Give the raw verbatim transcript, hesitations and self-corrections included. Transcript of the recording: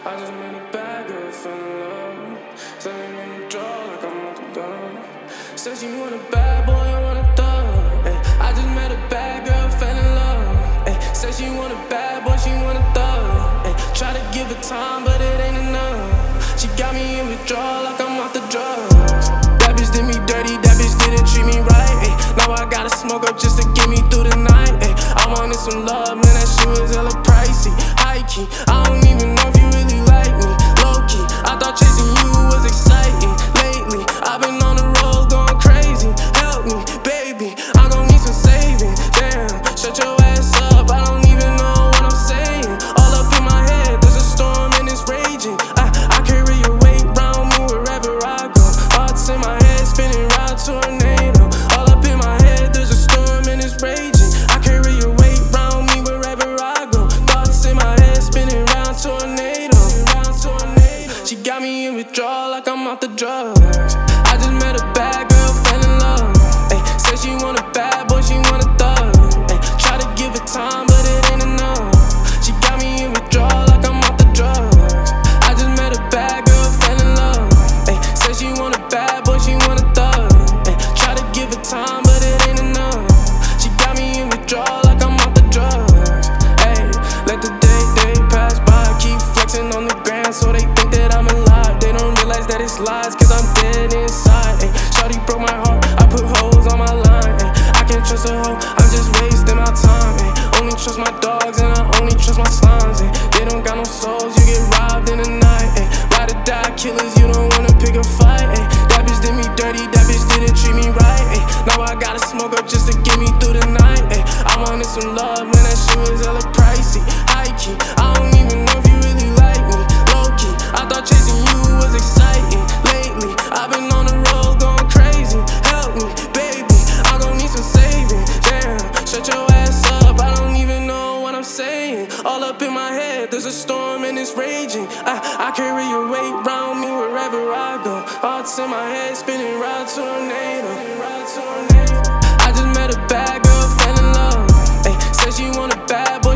I just met a bad girl, fell in love. Said it in the draw like I'm out the door. Said she want a bad boy, I want a thug. Ay, I just met a bad girl, fell in love. Ay, said she want a bad boy, she want a thug. Ay, try to give it time, but it ain't enough. She got me in withdrawal like I'm off the drugs. That bitch did me dirty, that bitch didn't treat me right. Ay, now I gotta smoke up just to get me through the night. Ay, I wanted some love, man, that shit was hella pricey. High key, I don't even know if you really like me. Low key, I thought chasing you was exciting. Lately, I've been on the road going crazy. Help me, baby, I'm gon' need some saving. Damn, shut your ass up, I don't even know what I'm saying. All up in my head, there's a storm and it's raging. I, I carry your weight round me wherever I go. Thoughts in my head spinning round tornado. All up in my head, there's a storm and it's raging. I carry your weight round me wherever I go. Thoughts in my head spinning round tornado. She got me in withdrawal like I'm off the drugs. I just met a bad girl, fell in love. Ay, said she want a bad boy, she want a thug. Ay, try to give it time, but it ain't enough. She got me in withdrawal like I'm off the drugs. I just met a bad girl, fell in love. Ay, said she want a bad boy, she want a thug. Ay, try to give it time, but it ain't enough. She got me in withdrawal like I'm off the drugs. Ay, let the day, day pass by, keep flexing on the ground so they think that I'm alive. They don't realize that it's lies, cause I'm dead inside. Ay, shawty broke my heart, I put holes on my line. Ay, I can't trust a hoe, I'm just wasting my time. Ay, only trust my dogs and I only trust my slimes. Ay, they don't got no souls, you get robbed in the night. Ay, ride or die killers, you don't wanna pick a fight. Ay, that bitch did me dirty, that bitch didn't treat me right. Ay, now I gotta smoke up just to get me through the night. Ay, I wanted some love, man, that shit was hella pricey. High key, I don't even know if you really like me. Low key, I thought chasing you was exciting. Lately, I've been on the road going crazy. Help me, baby, I'm gon' need some saving. Damn, shut your ass up, I don't even know what I'm saying. All up in my head, there's a storm and it's raging. I, I carry your weight round me wherever I go. Thoughts in my head spinning round tornado. I just met a bad girl, fell in love. Ay, said she want a bad boy.